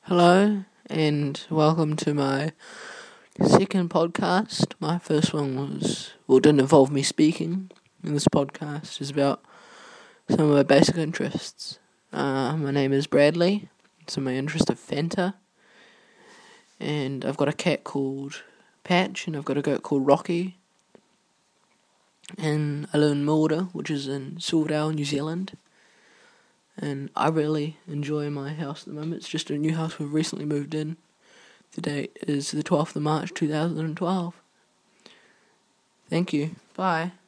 Hello, and welcome to my second podcast. My first one didn't involve me speaking, and this podcast is about some of my basic interests. My name is Bradley, so my interest is Fanta, and I've got a cat called Patch, and I've got a goat called Rocky, and I live in Mulder, which is in Silverdale, New Zealand. And I really enjoy my house at the moment. It's just a new house we've recently moved in. The date is the 12th of March 2012. Thank you. Bye.